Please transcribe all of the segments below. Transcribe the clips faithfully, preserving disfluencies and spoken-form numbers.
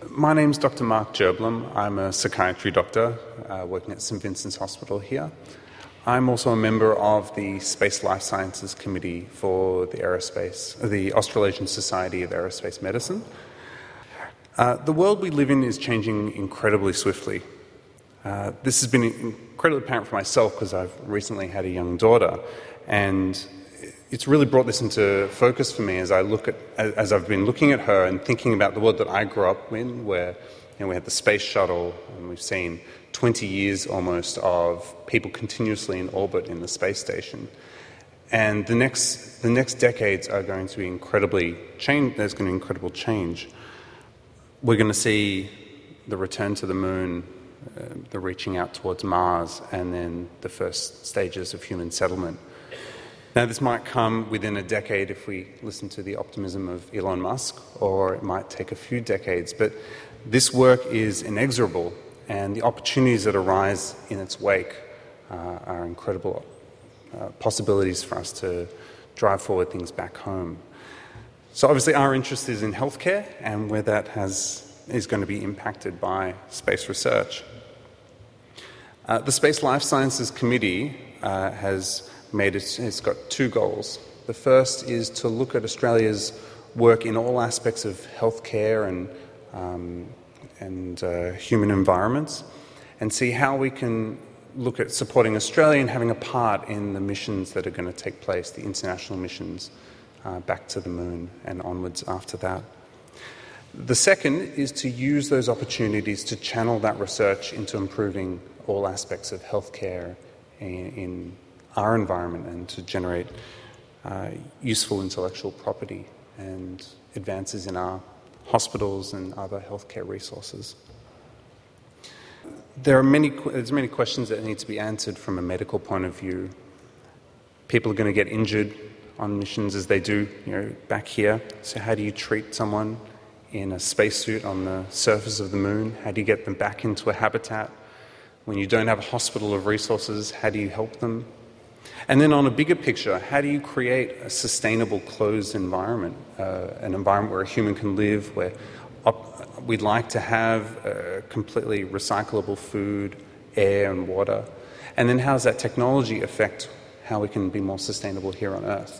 My name's Doctor Mark Gerblum. I'm a psychiatry doctor uh, working at St Vincent's Hospital here. I'm also a member of the Space Life Sciences Committee for the Aerospace, the Australasian Society of Aerospace Medicine. Uh, the world we live in is changing incredibly swiftly. Uh, this has been incredibly apparent for myself because I've recently had a young daughter, and it's really brought this into focus for me as I look at, as I've been looking at her and thinking about the world that I grew up in, where you know, we had the space shuttle, and we've seen twenty years almost of people continuously in orbit in the space station. And the next, the next decades are going to be incredibly change. There's going to be incredible change. We're going to see the return to the moon, uh, the reaching out towards Mars, and then the first stages of human settlement. Now, this might come within a decade if we listen to the optimism of Elon Musk, or it might take a few decades. But this work is inexorable, and the opportunities that arise in its wake uh, are incredible uh, possibilities for us to drive forward things back home. So obviously our interest is in healthcare and where that has, is going to be impacted by space research. Uh, the Space Life Sciences Committee uh, has made it, it's got two goals. The first is to look at Australia's work in all aspects of healthcare and, um, and uh, human environments, and see how we can look at supporting Australia and having a part in the missions that are going to take place, the international missions uh, back to the moon and onwards after that. The second is to use those opportunities to channel that research into improving all aspects of healthcare in, in our environment, and to generate uh, useful intellectual property and advances in our hospitals and other healthcare resources. There are many, there's many questions that need to be answered from a medical point of view. People are going to get injured on missions as they do, you know, back here. So how do you treat someone in a spacesuit on the surface of the moon? How do you get them back into a habitat? When you don't have a hospital of resources, how do you help them? And then on a bigger picture, how do you create a sustainable closed environment, uh, an environment where a human can live, where op- we'd like to have uh, completely recyclable food, air and water? And then how does that technology affect how we can be more sustainable here on Earth?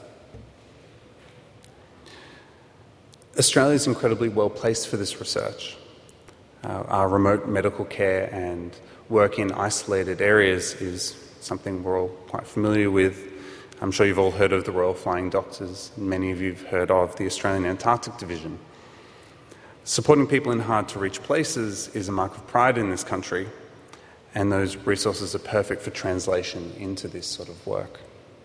Australia is incredibly well placed for this research. Uh, our remote medical care and work in isolated areas is something we're all quite familiar with. I'm sure you've all heard of the Royal Flying Doctors, and many of you have heard of the Australian Antarctic Division. Supporting people in hard-to-reach places is a mark of pride in this country, and those resources are perfect for translation into this sort of work.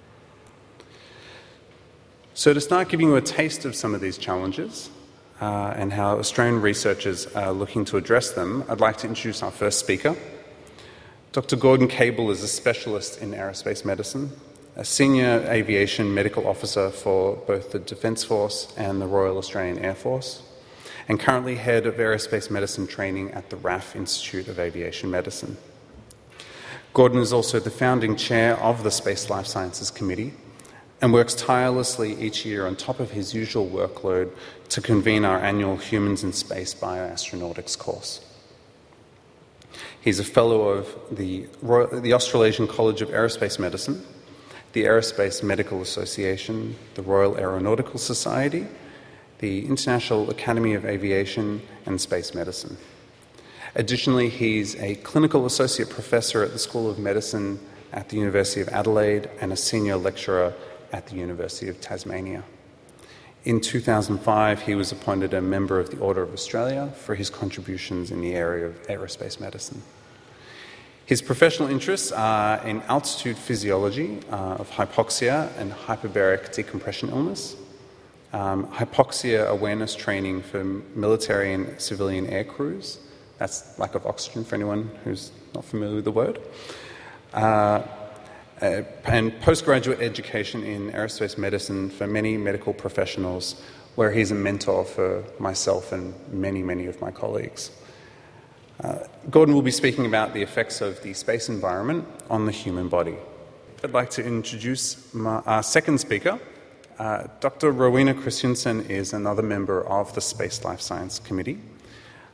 So to start giving you a taste of some of these challenges uh, and how Australian researchers are looking to address them, I'd like to introduce our first speaker. Doctor Gordon Cable is a specialist in aerospace medicine, a senior aviation medical officer for both the Defence Force and the Royal Australian Air Force, and currently head of aerospace medicine training at the R A F Institute of Aviation Medicine. Gordon is also the founding chair of the Space Life Sciences Committee and works tirelessly each year on top of his usual workload to convene our annual Humans in Space Bioastronautics course. He's a fellow of the, Royal, the Australasian College of Aerospace Medicine, the Aerospace Medical Association, the Royal Aeronautical Society, the International Academy of Aviation, and Space Medicine. Additionally, he's a clinical associate professor at the School of Medicine at the University of Adelaide and a senior lecturer at the University of Tasmania. In two thousand five, he was appointed a member of the Order of Australia for his contributions in the area of aerospace medicine. His professional interests are in altitude physiology uh, of hypoxia and hyperbaric decompression illness, um, hypoxia awareness training for military and civilian air crews. That's lack of oxygen for anyone who's not familiar with the word. Uh, Uh, and postgraduate education in aerospace medicine for many medical professionals, where he's a mentor for myself and many, many of my colleagues. Uh, Gordon will be speaking about the effects of the space environment on the human body. I'd like to introduce my, our second speaker. Uh, Doctor Rowena Christensen is another member of the Space Life Science Committee.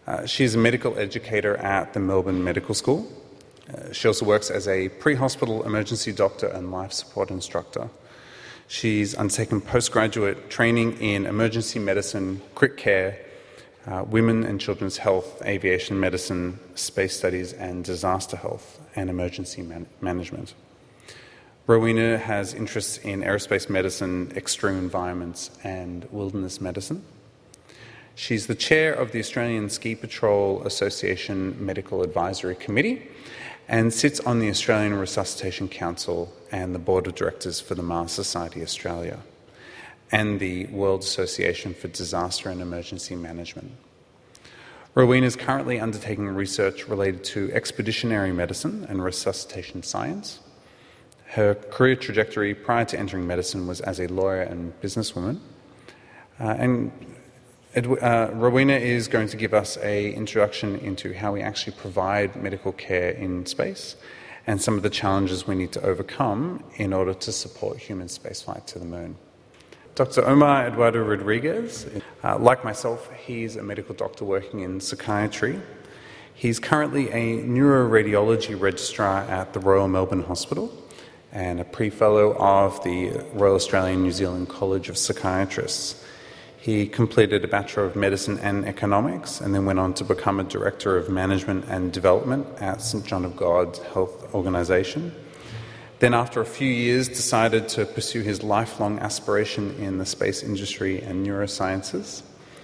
Uh, she's a medical educator at the Melbourne Medical School. Uh, she also works as a pre-hospital emergency doctor and life support instructor. She's undertaken postgraduate training in emergency medicine, crit care, uh, women and children's health, aviation medicine, space studies, and disaster health and emergency man- management. Rowena has interests in aerospace medicine, extreme environments, and wilderness medicine. She's the chair of the Australian Ski Patrol Association Medical Advisory Committee and sits on the Australian Resuscitation Council and the Board of Directors for the Mars Society Australia and the World Association for Disaster and Emergency Management. Rowena is currently undertaking research related to expeditionary medicine and resuscitation science. Her career trajectory prior to entering medicine was as a lawyer and businesswoman. Uh, and uh, Rowena is going to give us an introduction into how we actually provide medical care in space and some of the challenges we need to overcome in order to support human spaceflight to the moon. Doctor Omar Eduardo Rodriguez, uh, like myself, he's a medical doctor working in psychiatry. He's currently a neuroradiology registrar at the Royal Melbourne Hospital and a pre-fellow of the Royal Australian New Zealand College of Psychiatrists. He completed a Bachelor of Medicine and Economics and then went on to become a Director of Management and Development at St John of God Health Organisation. Then after a few years decided to pursue his lifelong aspiration in the space industry and neurosciences.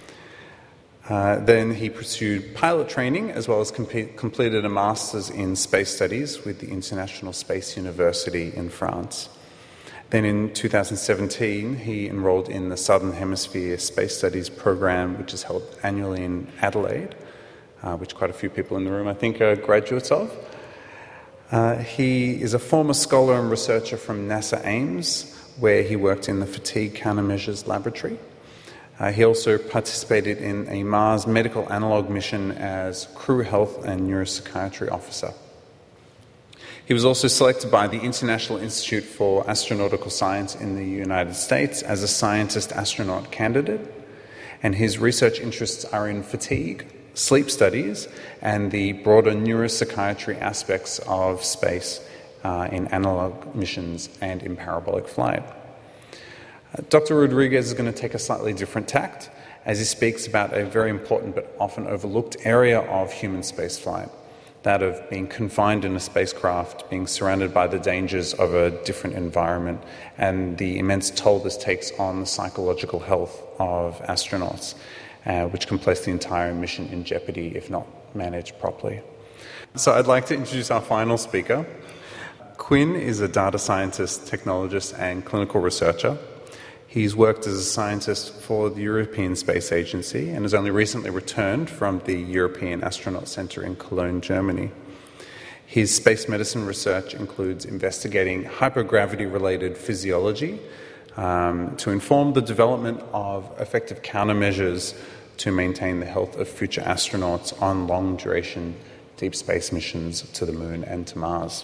Uh, then he pursued pilot training as well as comp- completed a Master's in Space Studies with the International Space University in France. Then in two thousand seventeen, he enrolled in the Southern Hemisphere Space Studies program, which is held annually in Adelaide, uh, which quite a few people in the room, I think, are graduates of. Uh, he is a former scholar and researcher from NASA Ames, where he worked in the Fatigue Countermeasures Laboratory. Uh, he also participated in a Mars medical analogue mission as crew health and neuropsychiatry officer. He was also selected by the International Institute for Astronautical Science in the United States as a scientist astronaut candidate, and his research interests are in fatigue, sleep studies, and the broader neuropsychiatry aspects of space uh, in analogue missions and in parabolic flight. Uh, Doctor Rodriguez is going to take a slightly different tact as he speaks about a very important but often overlooked area of human spaceflight, that of being confined in a spacecraft, being surrounded by the dangers of a different environment, and the immense toll this takes on the psychological health of astronauts, uh, which can place the entire mission in jeopardy if not managed properly. So I'd like to introduce our final speaker. Quinn is a data scientist, technologist, and clinical researcher. He's worked as a scientist for the European Space Agency and has only recently returned from the European Astronaut Centre in Cologne, Germany. His space medicine research includes investigating hypergravity-related physiology um, to inform the development of effective countermeasures to maintain the health of future astronauts on long-duration deep space missions to the Moon and to Mars.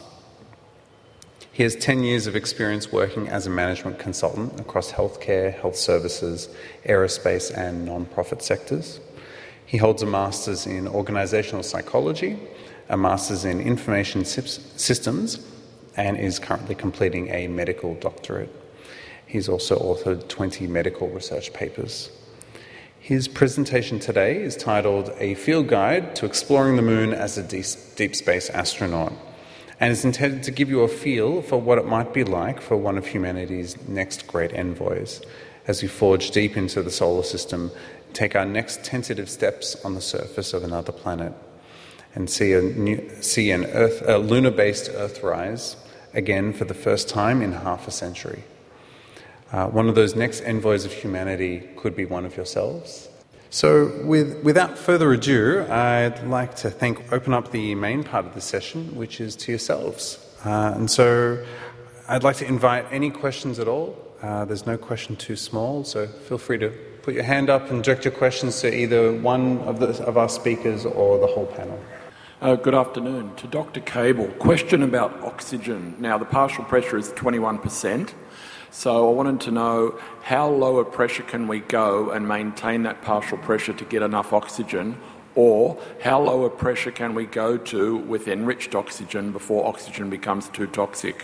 He has ten years of experience working as a management consultant across healthcare, health services, aerospace, and non-profit sectors. He holds a master's in organizational psychology, a master's in information systems, and is currently completing a medical doctorate. He's also authored twenty medical research papers. His presentation today is titled A Field Guide to Exploring the Moon as a Deep Space Astronaut, and is intended to give you a feel for what it might be like for one of humanity's next great envoys as we forge deep into the solar system, take our next tentative steps on the surface of another planet, and see a new, see an Earth, a lunar-based Earthrise again for the first time in half a century. Uh, one of those next envoys of humanity could be one of yourselves. So with, without further ado, I'd like to thank, open up the main part of the session, which is to yourselves. Uh, and so I'd like to invite any questions at all. Uh, there's no question too small, so feel free to put your hand up and direct your questions to either one of, the, of our speakers or the whole panel. Uh, good afternoon. To Doctor Cable, question about oxygen. Now, the partial pressure is twenty-one percent. So I wanted to know how low a pressure can we go and maintain that partial pressure to get enough oxygen, Or how low a pressure can we go to with enriched oxygen before oxygen becomes too toxic?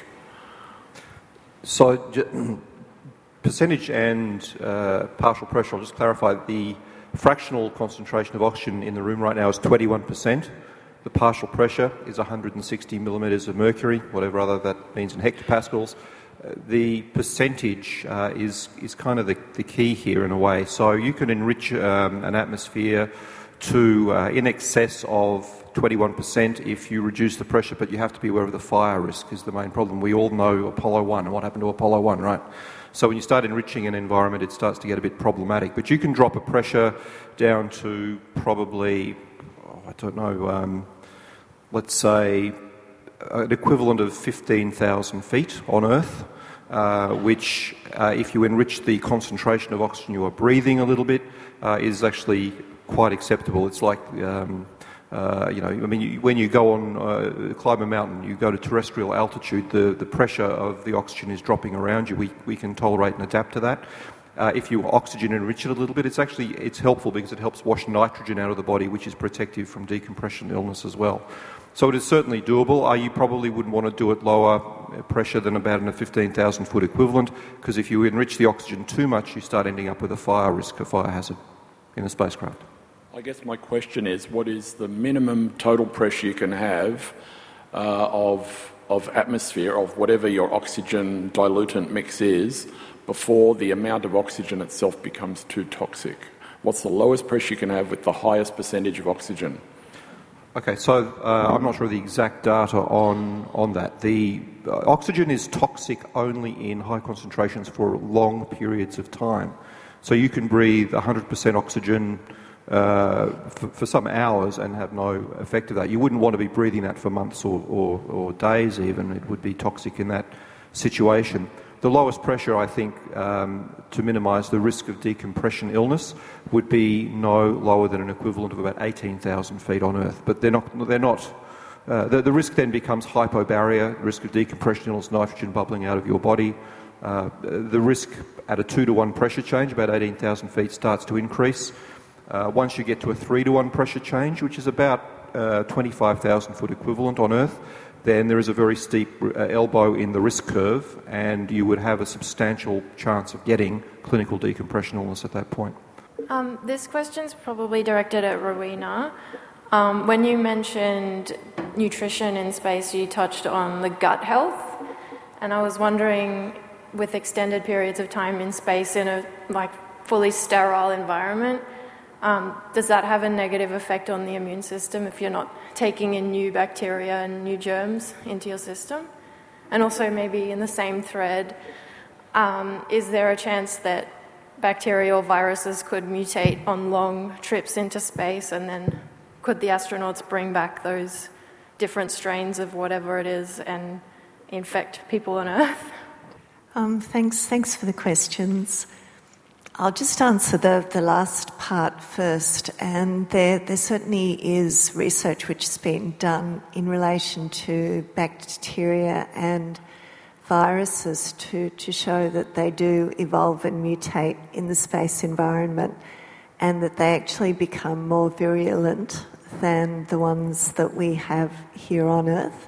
So, percentage and uh, partial pressure, I'll just clarify, the fractional concentration of oxygen in the room right now is twenty-one percent. The partial pressure is one hundred sixty millimetres of mercury, whatever other that means in hectopascals. Uh, the percentage uh, is, is kind of the, the key here in a way. So you can enrich um, an atmosphere to uh, in excess of twenty-one percent if you reduce the pressure, but you have to be aware of the fire risk is the main problem. We all know Apollo one and what happened to Apollo one, right? So when you start enriching an environment, it starts to get a bit problematic. But you can drop a pressure down to probably, oh, I don't know, um, let's say an equivalent of fifteen thousand feet on Earth, uh, which uh, if you enrich the concentration of oxygen you are breathing a little bit, uh, is actually quite acceptable. It's like, um, uh, you know, I mean, you, when you go on, uh, climb a mountain, you go to terrestrial altitude, the, the pressure of the oxygen is dropping around you. We, we can tolerate and adapt to that. Uh, if you oxygen enrich it a little bit, it's actually, it's helpful because it helps wash nitrogen out of the body, which is protective from decompression illness as well. So it is certainly doable. Uh, you probably wouldn't want to do it lower pressure than about a fifteen thousand foot equivalent, because if you enrich the oxygen too much, you start ending up with a fire risk, a fire hazard in a spacecraft. I guess my question is, what is the minimum total pressure you can have uh, of, of atmosphere, of whatever your oxygen dilutant mix is, before the amount of oxygen itself becomes too toxic? What's the lowest pressure you can have with the highest percentage of oxygen? Okay, so uh, I'm not sure of the exact data on, on that. The uh, oxygen is toxic only in high concentrations for long periods of time. So you can breathe one hundred percent oxygen uh, for, for some hours and have no effect of that. You wouldn't want to be breathing that for months or, or, or days even. It would be toxic in that situation. The lowest pressure, I think, um, to minimise the risk of decompression illness would be no lower than an equivalent of about eighteen thousand feet on Earth. But they're not. They're not. Uh, the, the risk then becomes hypobaria, risk of decompression illness, nitrogen bubbling out of your body. Uh, the risk at a two to one pressure change, about eighteen thousand feet, starts to increase. Uh, once you get to a three to one pressure change, which is about uh, twenty-five thousand foot equivalent on Earth, then there is a very steep uh, elbow in the risk curve, and you would have a substantial chance of getting clinical decompression illness at that point. Um, this question's probably directed at Rowena. Um, when you mentioned nutrition in space, you touched on the gut health, and I was wondering, with extended periods of time in space in a like fully sterile environment, um, does that have a negative effect on the immune system if you're not taking in new bacteria and new germs into your system? And also maybe in the same thread, um, is there a chance that bacteria or viruses could mutate on long trips into space, and then could the astronauts bring back those different strains of whatever it is and infect people on Earth? Um, thanks, thanks for the questions. I'll just answer the, the last part first. And there, there certainly is research which has been done in relation to bacteria and viruses to, to show that they do evolve and mutate in the space environment, and that they actually become more virulent than the ones that we have here on Earth.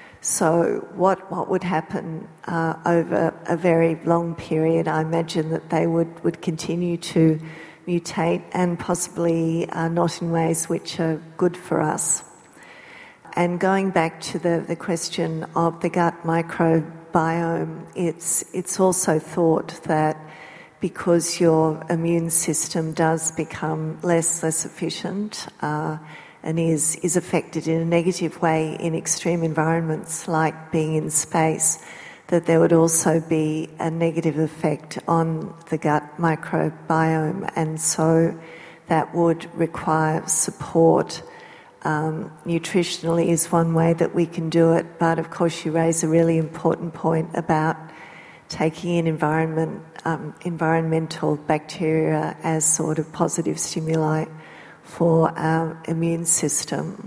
So what what would happen uh, over a very long period, I imagine that they would, would continue to mutate, and possibly uh, not in ways which are good for us. And going back to the, the question of the gut microbiome, it's it's also thought that because your immune system does become less less efficient uh, and is, is affected in a negative way in extreme environments like being in space, that there would also be a negative effect on the gut microbiome, and so that would require support. Um, nutritionally is one way that we can do it, but of course you raise a really important point about taking in environment, um, environmental bacteria as sort of positive stimuli for our immune system.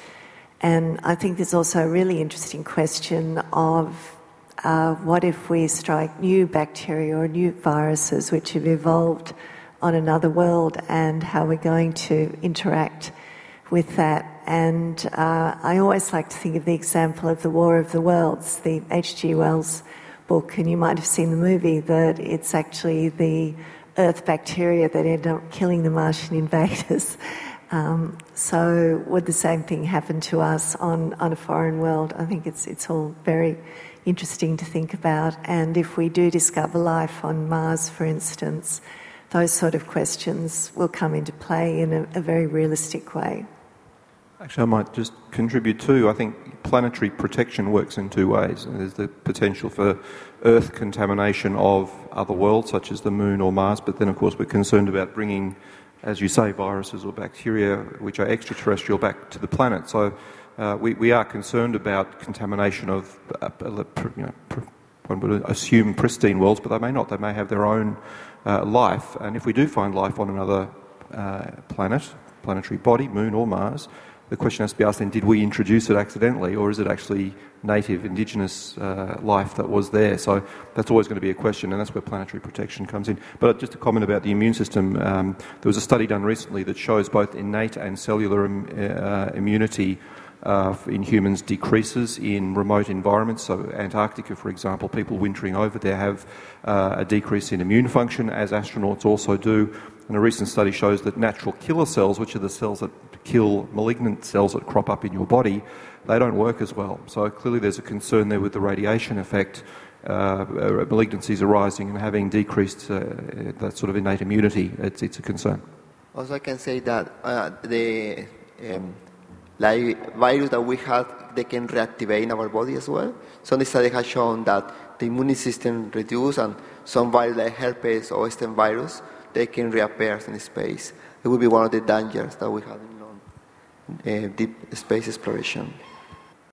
And I think there's also a really interesting question of uh, what if we strike new bacteria or new viruses which have evolved on another world, and how we're going to interact with that. And uh, I always like to think of the example of the War of the Worlds, the H G Wells book, and you might have seen the movie, that it's actually the Earth bacteria that end up killing the Martian invaders. Um, so would the same thing happen to us on, on a foreign world? I think it's it's all very interesting to think about. And if we do discover life on Mars, for instance, those sort of questions will come into play in a, a very realistic way. Actually, I might just contribute too. I think planetary protection works in two ways. There's the potential for Earth contamination of other worlds, such as the Moon or Mars, but then, of course, we're concerned about bringing, as you say, viruses or bacteria which are extraterrestrial back to the planet. So uh, we, we are concerned about contamination of, uh, you know, one would assume pristine worlds, but they may not. They may have their own uh, life. And if we do find life on another uh, planet, planetary body, Moon or Mars, the question has to be asked then, did we introduce it accidentally, or is it actually native, indigenous uh, life that was there? So that's always going to be a question, and that's where planetary protection comes in. But just a comment about the immune system. Um, there was a study done recently that shows both innate and cellular im- uh, immunity uh, in humans decreases in remote environments. So Antarctica, for example, people wintering over there have uh, a decrease in immune function, as astronauts also do. And a recent study shows that natural killer cells, which are the cells that kill malignant cells that crop up in your body, they don't work as well. So clearly there's a concern there with the radiation effect, uh, malignancies arising and having decreased uh, that sort of innate immunity. It's, it's a concern. Also, I can say that uh, the um, like virus that we have, they can reactivate in our body as well. Some study has shown that the immune system reduces, and some virus like herpes or Western virus, they can reappear in space. It will be one of the dangers that we have in uh, deep space exploration.